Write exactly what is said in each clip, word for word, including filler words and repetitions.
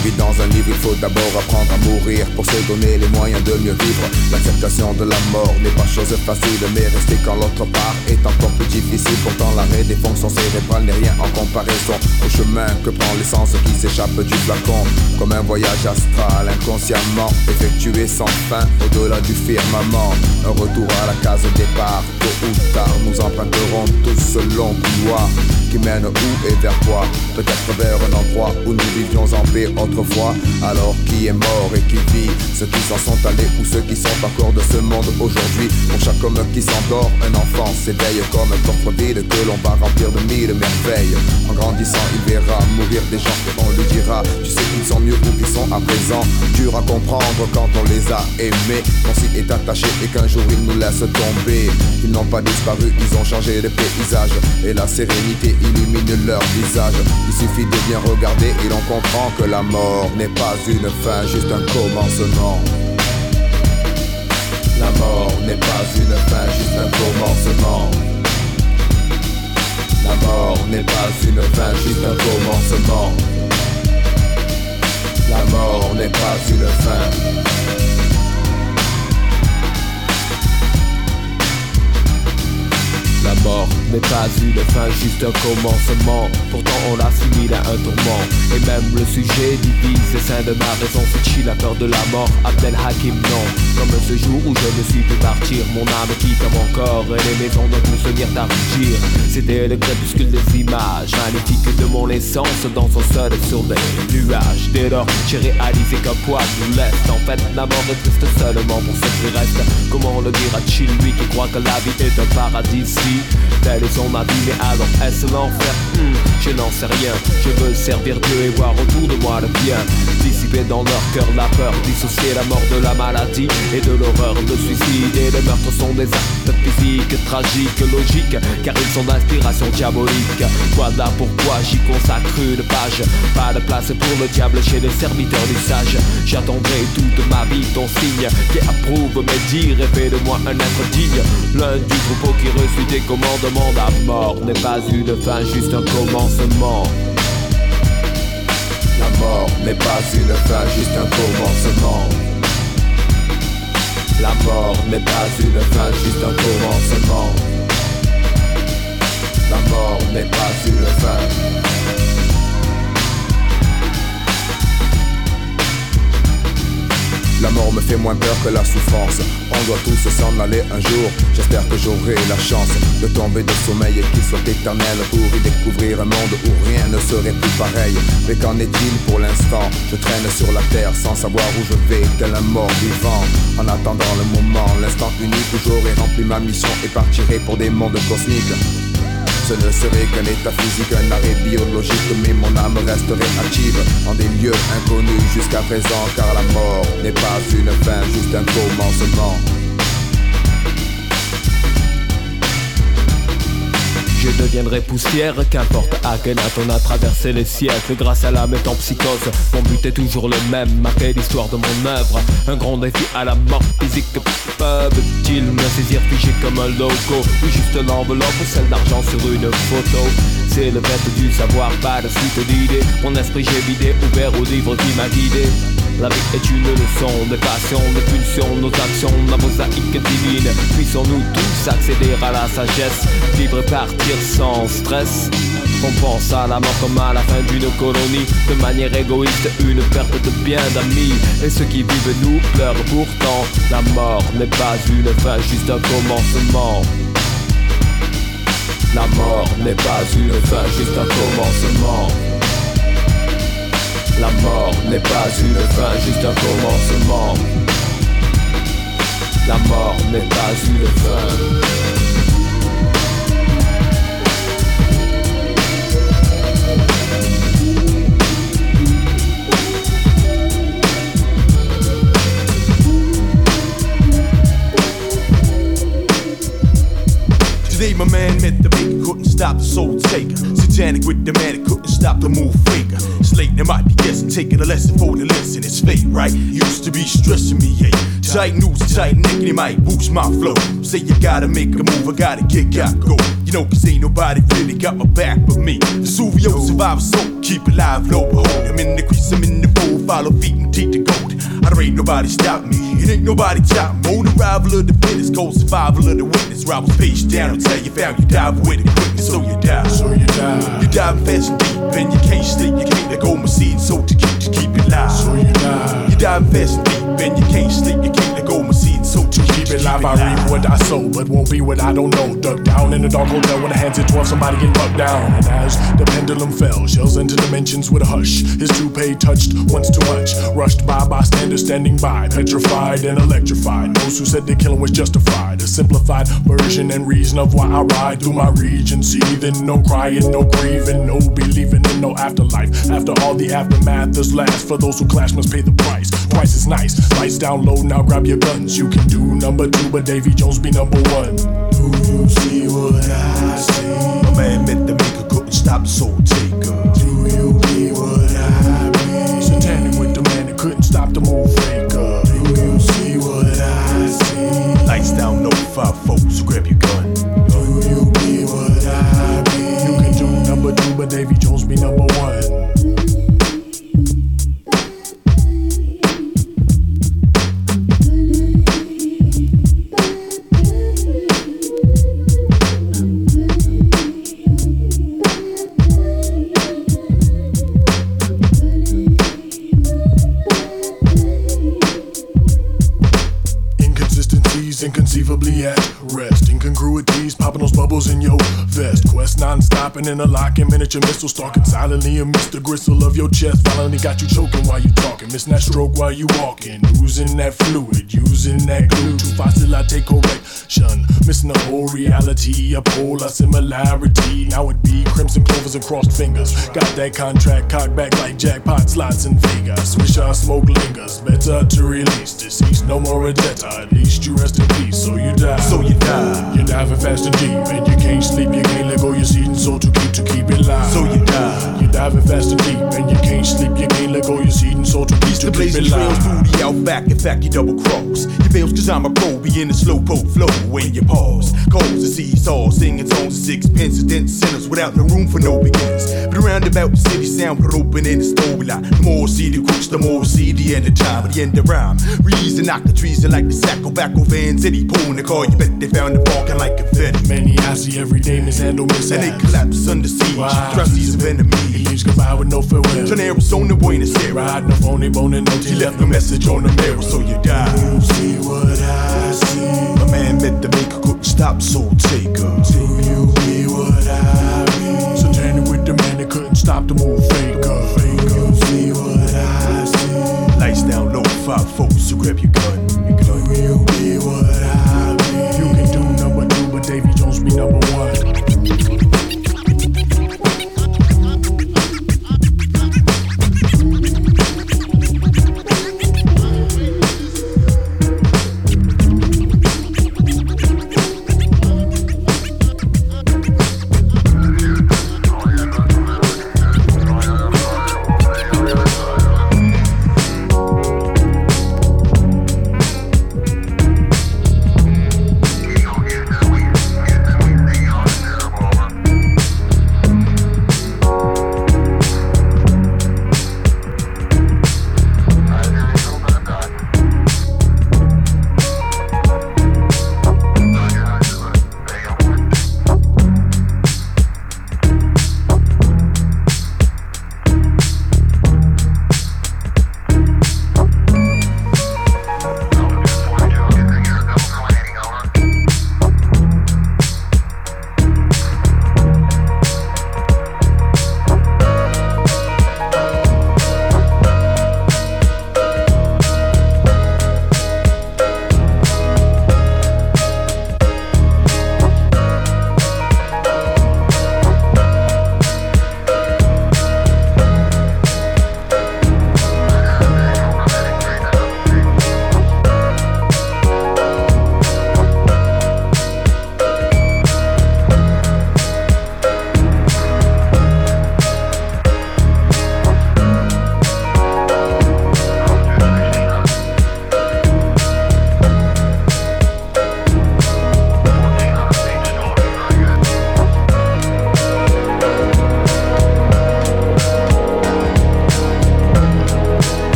écrit dans un livre, il faut d'abord apprendre à mourir pour se donner les moyens de mieux vivre. L'acceptation de la mort n'est pas chose facile, mais rester quand l'autre part est encore plus difficile. Pourtant l'arrêt des fonctions cérébrales n'est rien en comparaison au chemin que prend l'essence qui s'échappe du flacon. Comme un voyage astral inconsciemment effectué sans fin au-delà du firmament. Un retour à la case départ, tôt ou tard nous emprunterons tous ce long couloir qui mène où et vers quoi? Peut-être vers un endroit où nous vivions en paix autrefois. Alors qui est mort et qui vit? Ceux qui s'en sont allés ou ceux qui sont encore de ce monde aujourd'hui. Pour chaque homme qui s'endort, un enfant s'éveille comme un coffre vide que l'on va remplir de mille merveilles. En grandissant il verra mourir des gens et on lui dira: tu sais qu'ils sont mieux où ils sont à présent. Dur à comprendre quand on les a aimés, qu'on s'y est attaché et qu'un jour ils nous laissent tomber. Ils n'ont pas disparu, ils ont changé de paysage et la sérénité illumine leur visage. Il suffit de bien regarder et l'on comprend que la mort n'est pas une fin, juste un commencement. La mort n'est pas une fin, juste un commencement. La mort n'est pas une fin, juste un commencement. La mort n'est pas une fin. La mort n'est pas une fin, juste un commencement. Pourtant on l'assimile à un tourment. Et même le sujet divise les seins de ma raison. C'est chill, la peur de la mort, Abdel Hakim non. Comme ce jour où je me suis fait partir, mon âme quitte mon corps et les maisons de tout se mirent à rougir. C'était le crépuscule des images magnifiques de mon essence dans son sol sur des nuages. Dès lors j'ai réalisé qu'un poids nous laisse. En fait la mort est triste seulement pour ceux qui restent. Comment le dire à Chill, lui qui croit que la vie est un paradis ici? Tel est son avis, mais alors est-ce l'enfer? hmm, Je n'en sais rien. Je veux servir Dieu et voir autour de moi le bien. Dissiper dans leur cœur la peur, dissocier la mort de la maladie et de l'horreur. Le suicide et le meurtre sont des actes physiques, tragiques, logiques, car ils sont d'inspiration diabolique. Voilà pourquoi j'y consacre une page. Pas de place pour le diable chez les serviteurs du sage. J'attendrai toute ma vie ton signe qui approuve mes dires et fait de moi un être digne. L'un du troupeau qui reçut des commandements. La mort n'est pas une fin, juste un commencement. La mort n'est pas une fin, juste un commencement. La mort n'est pas une fin, juste un commencement. La mort n'est pas une fin. La mort me fait moins peur que la souffrance. On doit tous s'en aller un jour. J'espère que j'aurai la chance de tomber de sommeil et qu'il soit éternel, pour y découvrir un monde où rien ne serait plus pareil. Mais qu'en est-il pour l'instant? Je traîne sur la terre sans savoir où je vais, tel un mort vivant. En attendant le moment, l'instant unique où j'aurai rempli ma mission et partirai pour des mondes cosmiques. Ce ne serait qu'un état physique, un arrêt biologique, mais mon âme resterait active en des lieux inconnus jusqu'à présent, car la mort n'est pas une fin, juste un commencement. Je deviendrai poussière, qu'importe Akhenaton, on a traversé les siècles grâce à l'âme est en psychose. Mon but est toujours le même, marquer l'histoire de mon œuvre. Un grand défi à la mort physique. Peuvent-ils me saisir figé comme un logo, ou juste l'enveloppe ou celle d'argent sur une photo? C'est le fait du savoir, pas de suite d'idées. Mon esprit j'ai vidé, ouvert au livre qui m'a guidé. La vie est une leçon de passion, de pulsion, nos actions, la mosaïque divine. Puissons-nous tous accéder à la sagesse, vivre et partir sans stress. On pense à la mort comme à la fin d'une colonie, de manière égoïste, une perte de bien d'amis. Et ceux qui vivent nous pleurent pourtant. La mort n'est pas une fin, juste un commencement. La mort n'est pas une fin, juste un commencement. La mort n'est pas une fin, juste un commencement. La mort n'est pas une fin. Today my man met the baker, couldn't stop the soul taker. Satanic with the man, it couldn't stop the move faker. It's late, they might be guessing, taking a lesson for the lesson. It's fate, right? Used to be stressing me, yeah. tight noose, tight neck, and it might boost my flow. Say you gotta make a move, I gotta get, gotta go. You know, cause ain't nobody really got my back but me. Vesuvio survivor soul, keep it alive, low behold. I'm in the crease, I'm in the bowl, follow feet and teeth to gold. I don't ain't nobody stop me, it ain't nobody top me. On the rival of the fittest, cold survival of the witness. Rivals face down until you found you dive with it quickness, so you die. So you die. You dive fast and deep, and you can't sleep, you can't let go my seed, so to keep, to keep it live. So you die. You dive fast and deep, and you can't sleep, you can't let go my seed, so to keep it live. I reap what I sow, but won't be what I don't know. Dug down in the dark hotel when the hands hit twelve, somebody get bucked down. And as the pendulum fell, shells into dimensions with a hush. His toupee touched once too much, rushed by bystanders standing by, petrified and electrified. Those who said the killing was justified, a simplified version and reason of why I ride through my region, seething, no crying, no grieving, no believing in no afterlife. After all the aftermath is last, for those who clash must pay the price. Price is nice, lights down low, now grab your guns. You can do number two, but Davy Jones be number one. Do you see what I see? My man meant to make a couldn't stop the soul taker. Do you be what I be? Satanic with the man that couldn't stop the move faker. Do you see what I see? Lights down, no five folks, so grab your gun. Do you be what I be? You can do number two, but Davy Jones be number one. Inconceivably at rest, incongruities popping those bubbles in your vest. Quest non-stopping in a lock and miniature missile stalking silently amidst the gristle of your chest. Violently got you choking while you talking, missing that stroke while you walking, losing that fluid, using that glue. Too fossil I take correction, missing the whole reality, a polar similarity. Now it be crimson clovers and crossed fingers. Got that contract cocked back like jackpot slots in Vegas. Wish our smoke lingers, better to release deceased, no more a debtor. At least you rest in peace, so you die. So you die. You're diving fast and deep, and you can't sleep, you can't let go your seed and soul to keep to keep it live. So you die. You're diving fast and deep, and you can't sleep, you can't let go your seed and soul to keep to keep it live. Through the outback, in fact you double cross. You fails cause I'm a pro, be in the slow poke flow when you pause. Calls the seesaw, singing songs of sixpence, dent sinners without no room for no beginners. But around about the city sound put open in the storyline. The more see the crooks, the more see the end of time. At the end of rhyme, reason knock the trees like the sack of back over Van City. Pulling the car, you bet they found the barking like confetti. Many I see every day mishandle mishaps, and they collapse under siege. Wow. Trustees of enemies. He leaves goodbye with no farewell. Tornadoes on the Buenos Aires. Riding the phony bone and notes. He left no message on the mirror, so you die. Do you see what I see? A man meant to make a couldn't stop soul taker. Do you be what I be? Satanic with the man that couldn't stop the move faker. Faker. You see what I see? Lights down low, five folks, so grab your gun. Your gun. Do you be what I be? You can do number two, but Davy Jones be number one.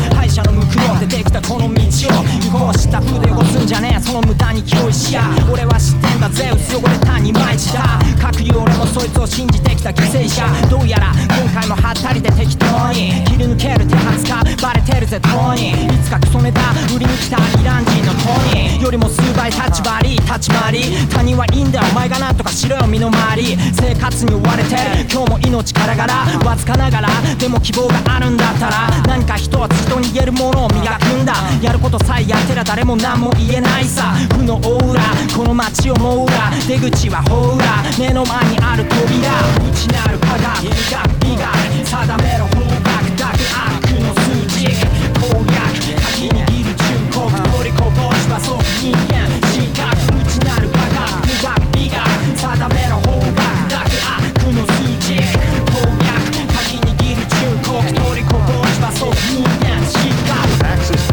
敗者の向こうでできたこの道を行こうした風で汚すんじゃねえその無駄に気負いしや俺は知ってんだぜ薄汚れた二枚舌各言う俺もそいつを信じてきた犠牲者どうやら今回もハったりで適当に切り抜ける手はずかバレてるぜとにいつかクソネタ売りに来たイラン人のトニーよりも数倍立ち回り立ち回り他人はいいんだよお前がなんとかしろよ身の回り生活に追われて今日も命からがらわずかながらでも希望があるんだったら何か一つ人に言えるものを磨くんだやることさえやってら誰も何も言えないさ負のオーラこの街を網羅出口はほら目の前にある扉内なる科学美学美学定めろ方角だけ悪の数字攻略鍵握る忠告取りこぼしはそう人間自覚内なる科学美学美学定めろ方角だけ悪の数字攻略鍵握る忠告取りこぼしはそう人間自覚 Axis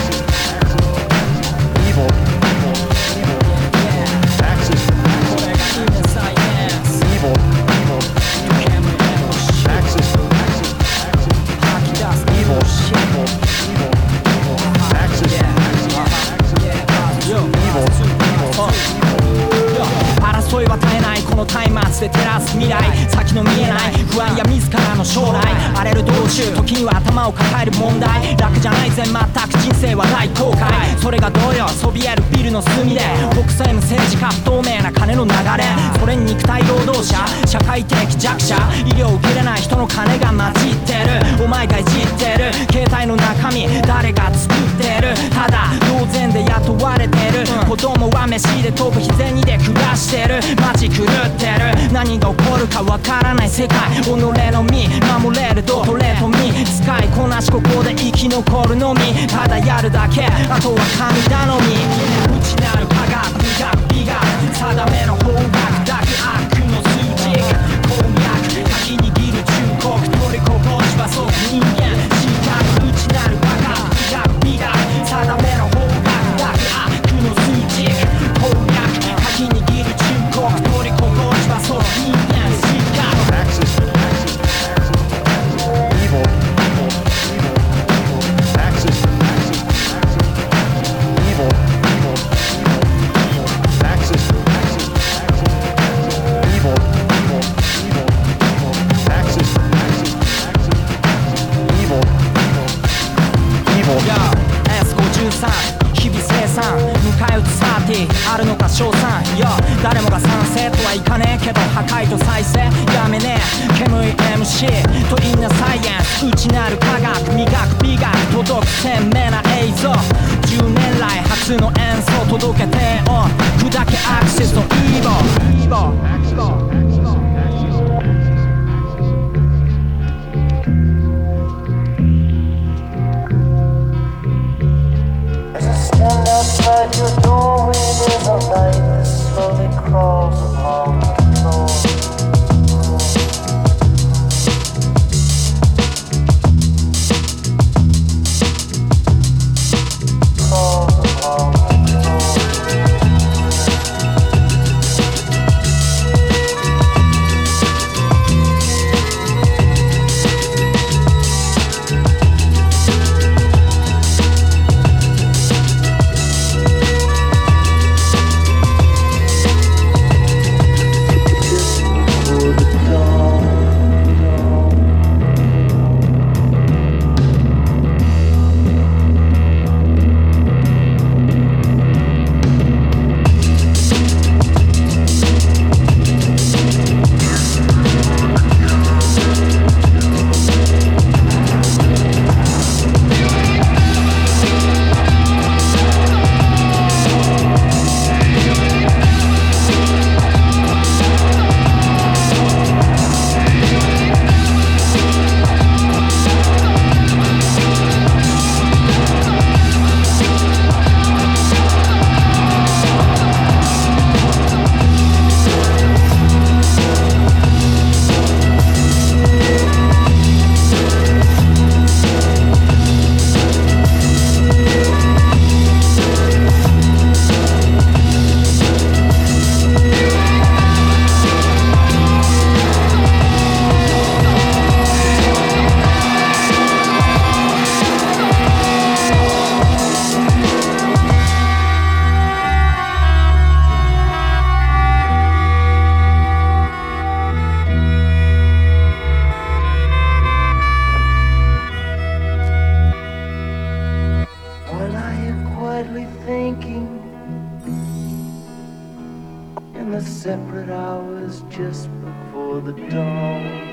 Evil Axis これがインサイエンス Evil Axis吐き出す Evil Axis Evil 争いは絶えないこの松明で照らす未来先の見えない不安や自らの将来荒れる道中時には頭を抱える問題楽じゃないぜ全く人生は大後悔それがどうよそびえるビルの隅で北斎の政治家不透明な金の流れそれに肉体労働者社会的弱者医療を受けれない人の金が混じってるお前がいじってる携帯の中身誰が作ってるただ同然で雇われてる子供は飯で飛ぶ日銭で暮らしてる街狂ってる何が起こるかわからない世界己の身守れるドトレートに使いこなしここで生き残るのみただやるだけあとは神頼み内なる科学美学美学定めの方角だけ悪の数字攻略鍵握る忠告取りこぼしはそう人間自覚内なる科学美学美学定めの方角だけ悪の数字攻略鍵握る忠告取りこぼしはそう人間自覚 Axis Evil Axis Evil Axis Evil Axis Evil Evilエスごじゅうさん 日々生産迎え撃つサーティーあるのか賞賛よ誰もが賛成とはいかねえけど破壊と再生やめねえ煙い エムシー とインナーサイエンス内なる科学美学美学届く鮮明な映像じゅうねん来初の演奏届けてよ砕けアクセスとイーボーイーボー And outside your doorway there's a light that slowly crawls along the floor. Crawls along the floor. quietly thinking in the separate hours just before the dawn.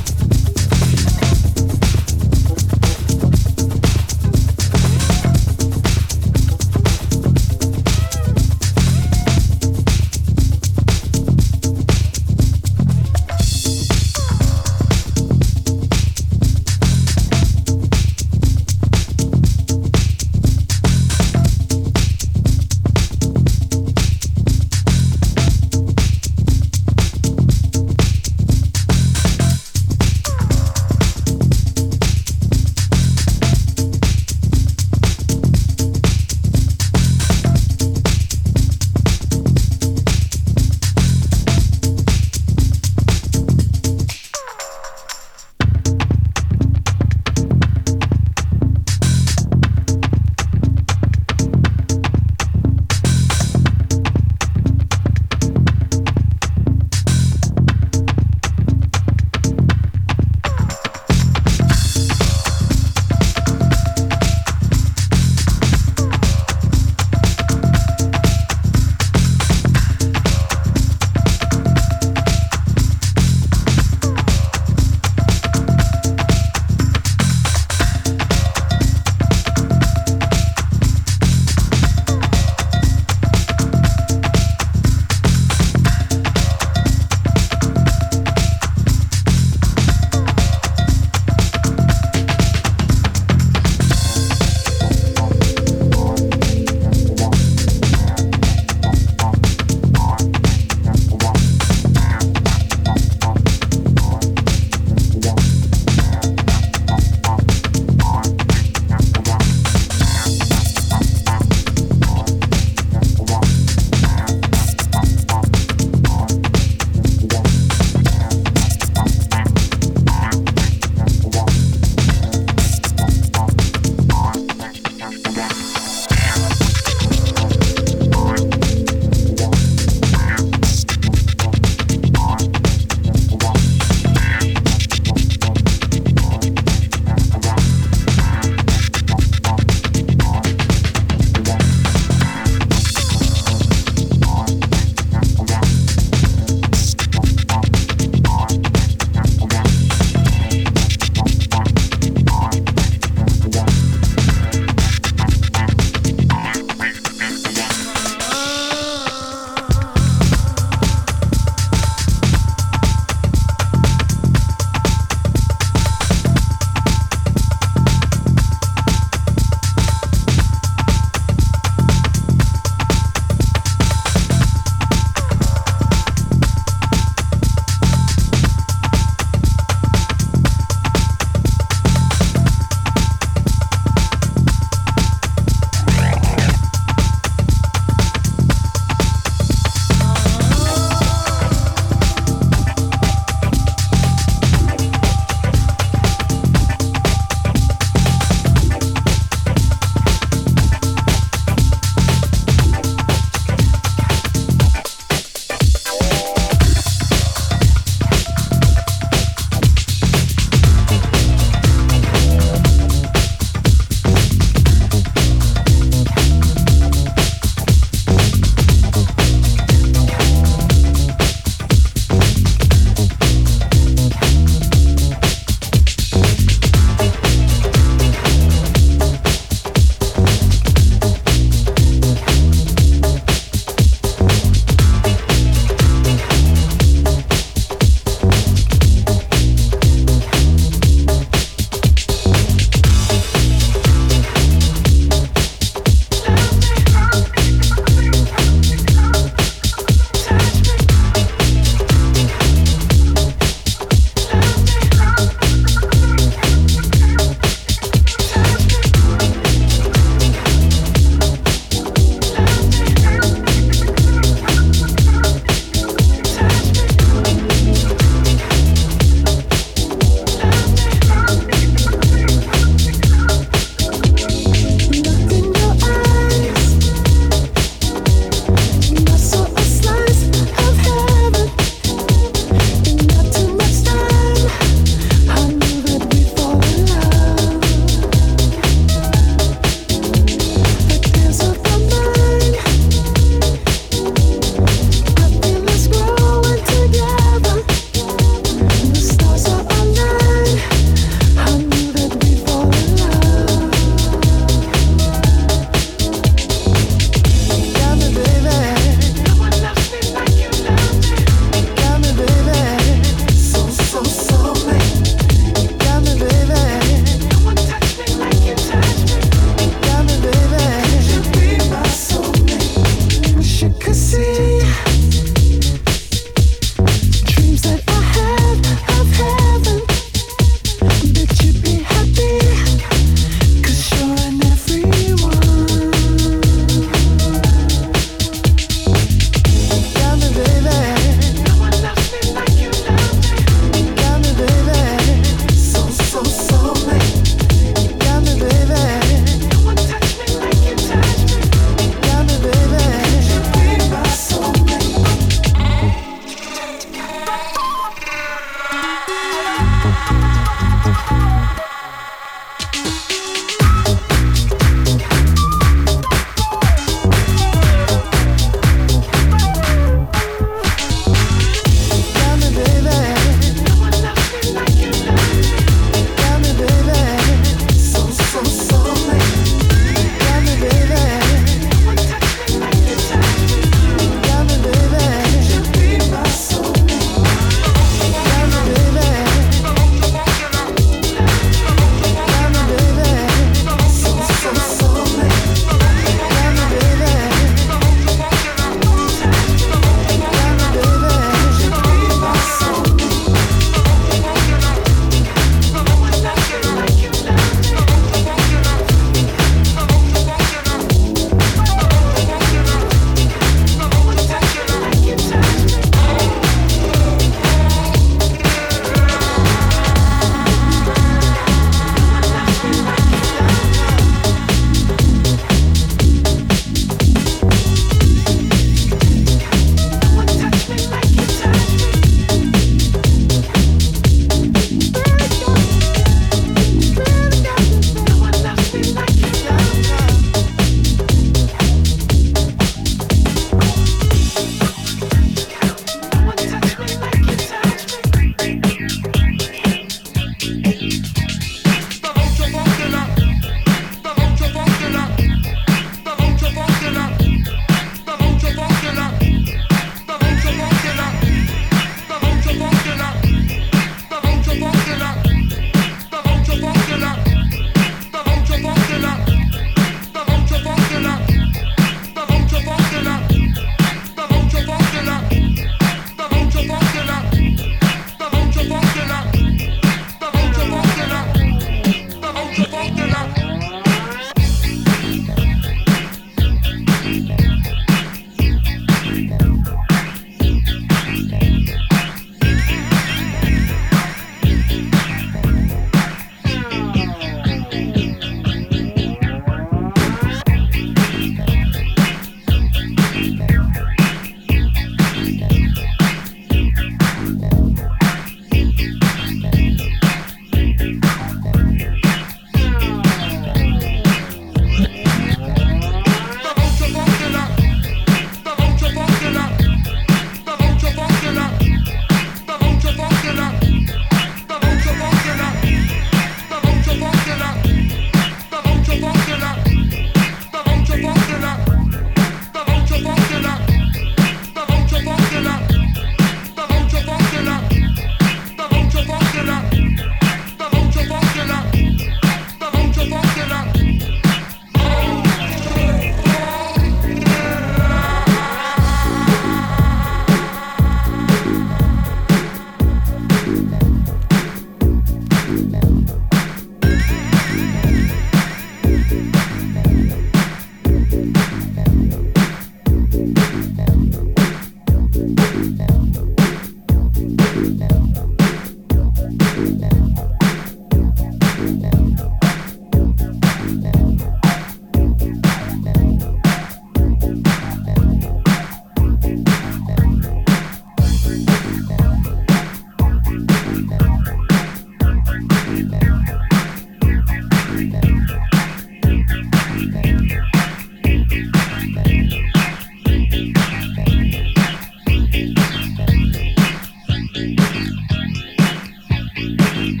Thank you.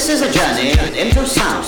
This is a journey into sound.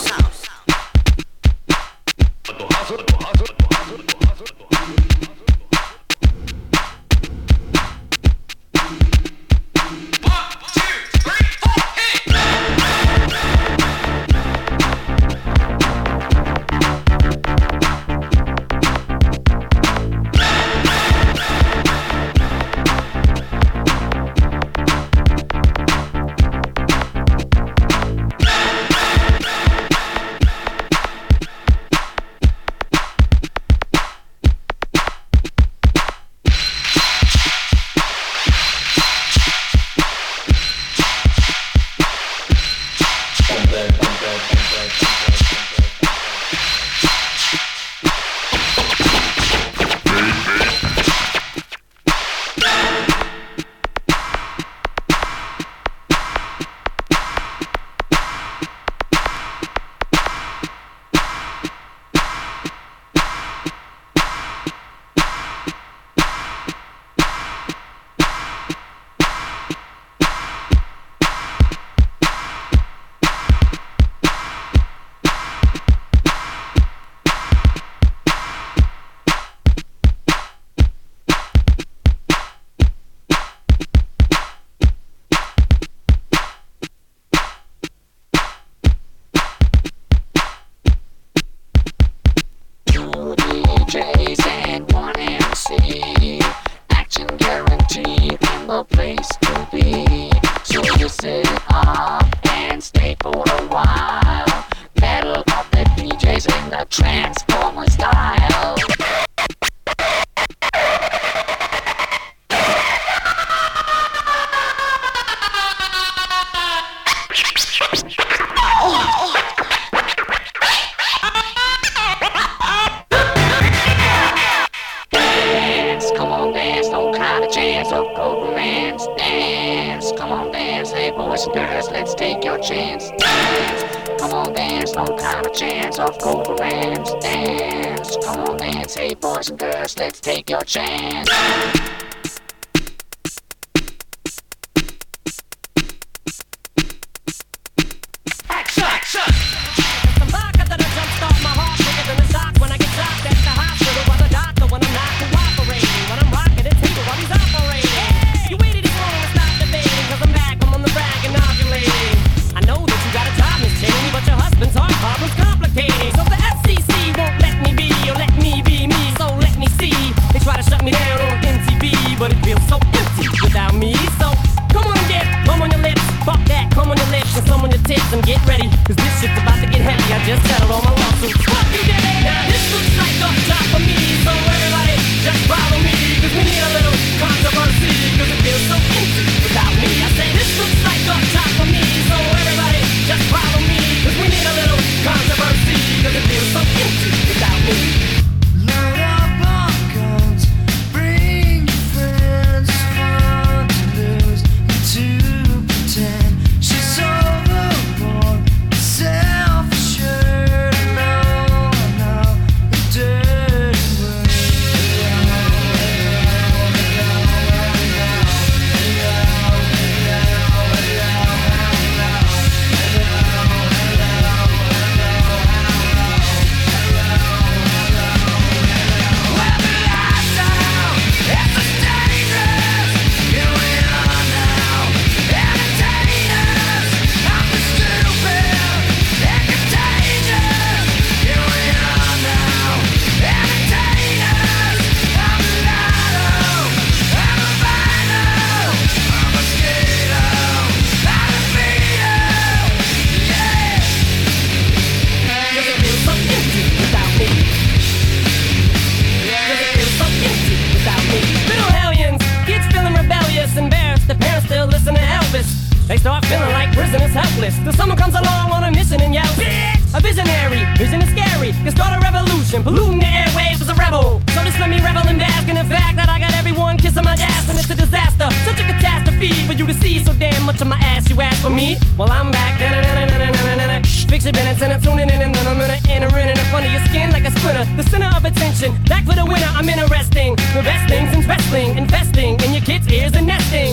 Fix your minutes and I'm tuning in and then I'm gonna enter in in the front of your skin like a splinter. The center of attention, back for the winner, I'm interesting. The best things in wrestling, investing in your kids' ears and nesting.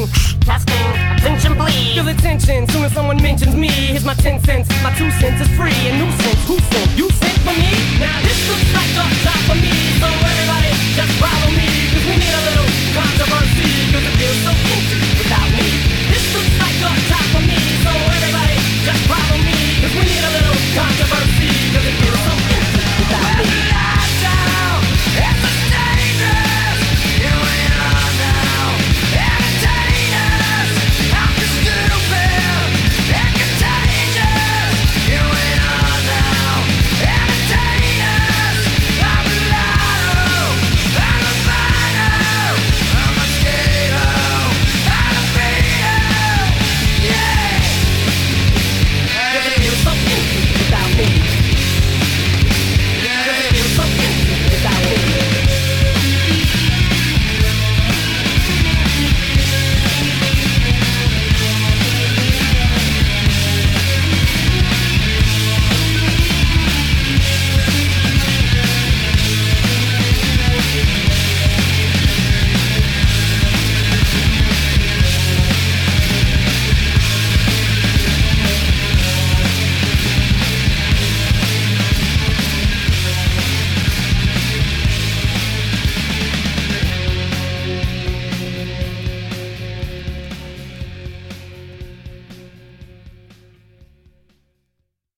Testing, attention please. Feel attention, soon as someone mentions me. Here's my ten cents, my two cents is free. A nuisance